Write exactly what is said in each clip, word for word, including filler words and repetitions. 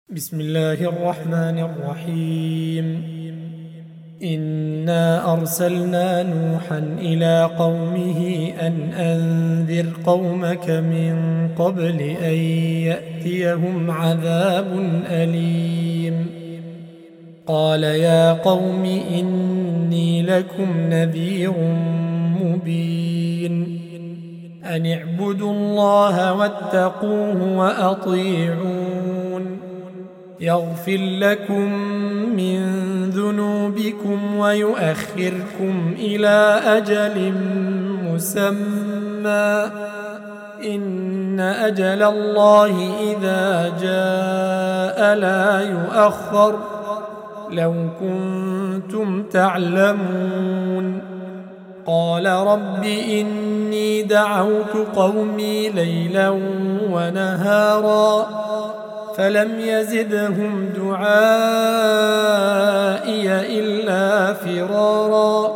بسم الله الرحمن الرحيم إنا أرسلنا نوحا إلى قومه أن أنذر قومك من قبل أن يأتيهم عذاب أليم قال يا قوم إني لكم نذير مبين أن اعبدوا الله واتقوه وأطيعون يغفر لكم من ذنوبكم ويؤخركم إلى أجل مسمى إن أجل الله إذا جاء لا يؤخر لو كنتم تعلمون قال رب إني دعوت قومي ليلا ونهارا فلم يزدهم دعائي إلا فرارا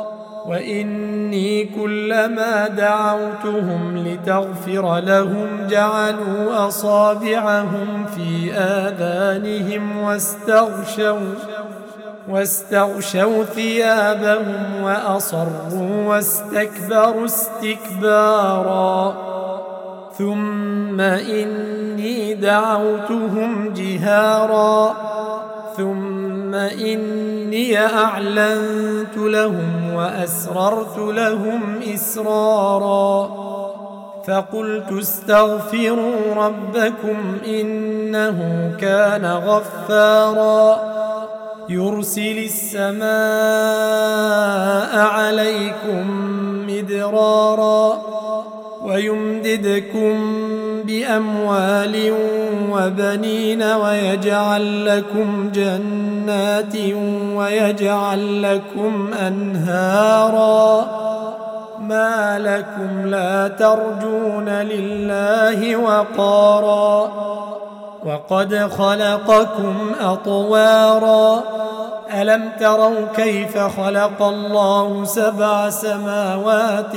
وإني كلما دعوتهم لتغفر لهم جعلوا أصابعهم في آذانهم واستغشوا واستغشوا ثيابهم وأصروا واستكبروا استكبارا ثم إني دعوتهم جهارا ثم إني أعلنت لهم وأسررت لهم إسرارا فقلت استغفروا ربكم إنه كان غفارا يرسل السماء عليكم مدرارا ويمددكم بأموال وبنين ويجعل لكم جنات ويجعل لكم أنهارا ما لكم لا ترجون لله وقارا وقد خلقكم أطوارا ألم تروا كيف خلق الله سبع سماوات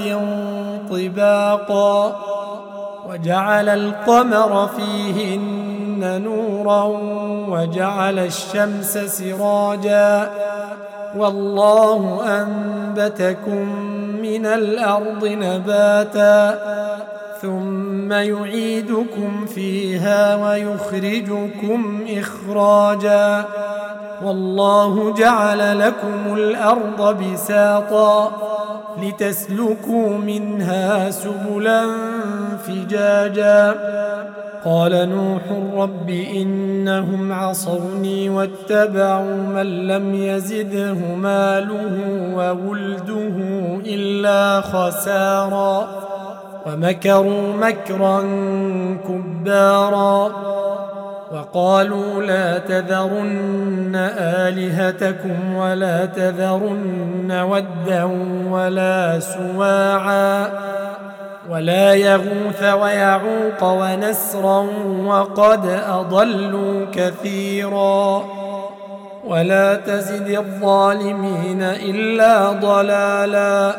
طباقا وجعل القمر فيهن نورا وجعل الشمس سراجا والله أنبتكم من الأرض نباتا ثم يعيدكم فيها ويخرجكم إخراجا والله جعل لكم الأرض بساطا لتسلكوا منها سبلا فجاجا قال نوح رب إنهم عصوني واتبعوا من لم يزده ماله وولده إلا خسارا ومكروا مكرا كبارا وقالوا لا تذرن آلهتكم ولا تذرن ودا ولا سواعا ولا يغوث ويعوق ونسرا وقد أضلوا كثيرا ولا تزد الظالمين إلا ضلالا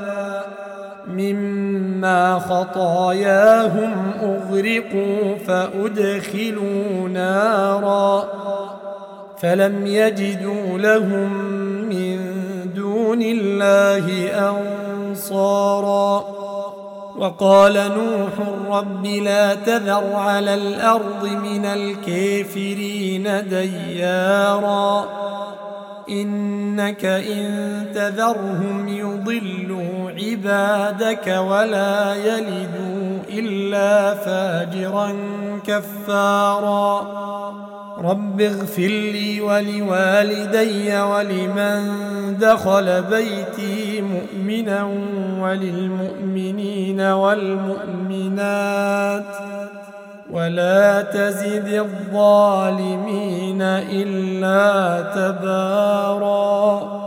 مما خطاياهم أغرقوا فأدخلوا نارا فلم يجدوا لهم من دون الله أنصارا وقال نوح رب لا تذر على الأرض من الكافرين ديارا إنك إن تذرهم يضلوا عبادك ولا يلدوا إلا فاجرا كفارا رب اغفر لي ولوالدي ولمن دخل بيتي مؤمنا وللمؤمنين والمؤمنات ولا تزد الظالمين إلا تبارا.